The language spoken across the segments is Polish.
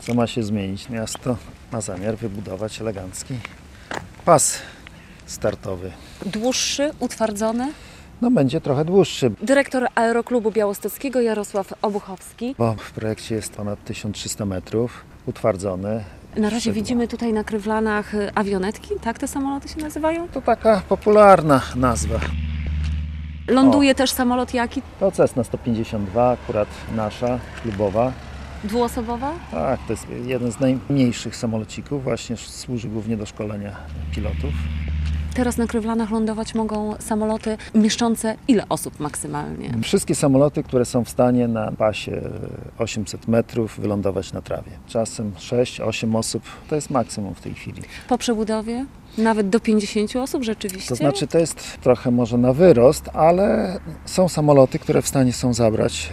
Co ma się zmienić? Miasto ma zamiar wybudować elegancki pas startowy. Dłuższy, utwardzony? No będzie trochę dłuższy, Dyrektor Aeroklubu Białostockiego Jarosław Obuchowski. bo w projekcie jest ponad 1300 metrów, utwardzony. Na razie widzimy tutaj na krywlanach awionetki, tak te samoloty się nazywają? To taka popularna nazwa. Ląduje też samolot jaki? To Cessna 152, akurat nasza, klubowa. Dwuosobowa? Tak, to jest jeden z najmniejszych samolocików, właśnie służy głównie do szkolenia pilotów. Teraz na krywlanach lądować mogą samoloty mieszczące ile osób maksymalnie? Wszystkie samoloty, które są w stanie na pasie 800 metrów wylądować na trawie. Czasem 6-8 osób to jest maksimum w tej chwili. Po przebudowie? Nawet do 50 osób rzeczywiście? To znaczy to jest trochę może na wyrost, ale są samoloty, które w stanie są zabrać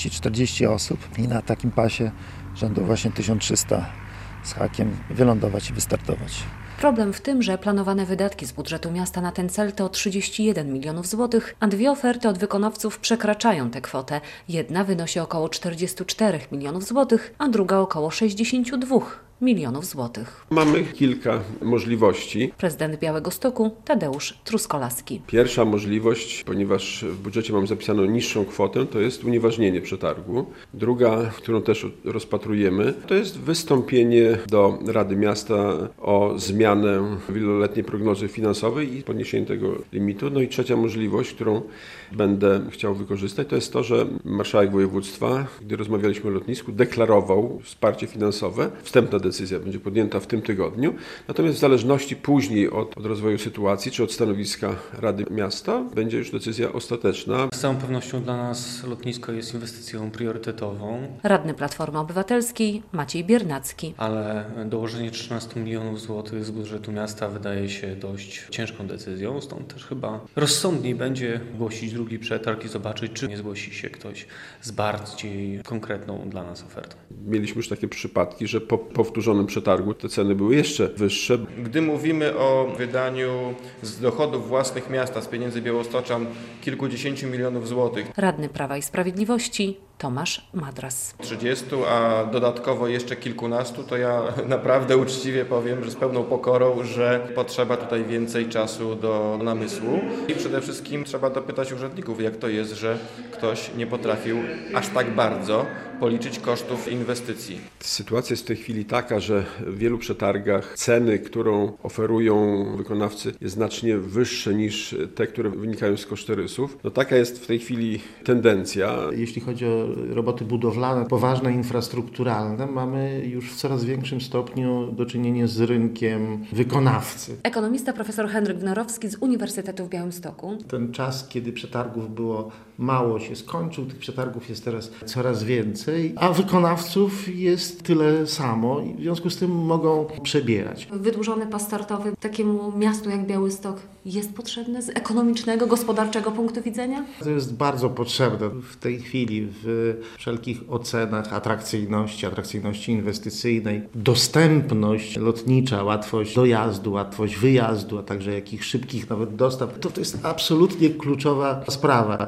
30-40 osób i na takim pasie rzędu właśnie 1300 z hakiem wylądować i wystartować. Problem w tym, że planowane wydatki z budżetu miasta na ten cel to 31 milionów złotych, a dwie oferty od wykonawców przekraczają tę kwotę. Jedna wynosi około 44 milionów złotych, a druga około 62 milionów złotych. Mamy kilka możliwości. Prezydent Białegostoku Tadeusz Truskolaski. Pierwsza możliwość, ponieważ w budżecie mamy zapisaną niższą kwotę, to jest unieważnienie przetargu. Druga, którą też rozpatrujemy, to jest wystąpienie do Rady Miasta o zmianę wieloletniej prognozy finansowej i podniesienie tego limitu. No i trzecia możliwość, którą będę chciał wykorzystać, to jest to, że marszałek województwa, gdy rozmawialiśmy o lotnisku, deklarował wsparcie finansowe. Wstępna decyzja będzie podjęta w tym tygodniu. Natomiast w zależności później od rozwoju sytuacji czy od stanowiska Rady Miasta będzie już decyzja ostateczna. Z całą pewnością dla nas lotnisko jest inwestycją priorytetową. Radny Platformy Obywatelskiej Maciej Biernacki. Ale dołożenie 13 milionów złotych z budżetu miasta wydaje się dość ciężką decyzją. Stąd też chyba rozsądniej będzie głosić drugi przetarg i zobaczyć, czy nie zgłosi się ktoś z bardziej konkretną dla nas ofertą. Mieliśmy już takie przypadki, że po powtórzonym przetargu te ceny były jeszcze wyższe. Gdy mówimy o wydaniu z dochodów własnych miasta, z pieniędzy białostoczan kilkudziesięciu milionów złotych, Radny Prawa i Sprawiedliwości Tomasz Madras. 30, a dodatkowo jeszcze kilkunastu, to ja naprawdę uczciwie powiem, że z pełną pokorą, że potrzeba tutaj więcej czasu do namysłu i przede wszystkim trzeba dopytać urzędników, jak to jest, że ktoś nie potrafił aż tak bardzo policzyć kosztów inwestycji. Sytuacja jest w tej chwili taka, że w wielu przetargach ceny, którą oferują wykonawcy, jest znacznie wyższe niż te, które wynikają z kosztorysów. No taka jest w tej chwili tendencja. Jeśli chodzi o roboty budowlane, poważne, infrastrukturalne, mamy już w coraz większym stopniu do czynienia z rynkiem wykonawcy. Ekonomista profesor Henryk Wnorowski z Uniwersytetu w Białymstoku. Ten czas, kiedy przetargów było mało, się skończył. Tych przetargów jest teraz coraz więcej, a wykonawców jest tyle samo i w związku z tym mogą przebierać. Wydłużony pas startowy takiemu miastu jak Białystok jest potrzebny z ekonomicznego, gospodarczego punktu widzenia? To jest bardzo potrzebne w tej chwili w wszelkich ocenach atrakcyjności inwestycyjnej. Dostępność lotnicza, łatwość dojazdu, łatwość wyjazdu, a także jakichś szybkich nawet dostaw, to jest absolutnie kluczowa sprawa.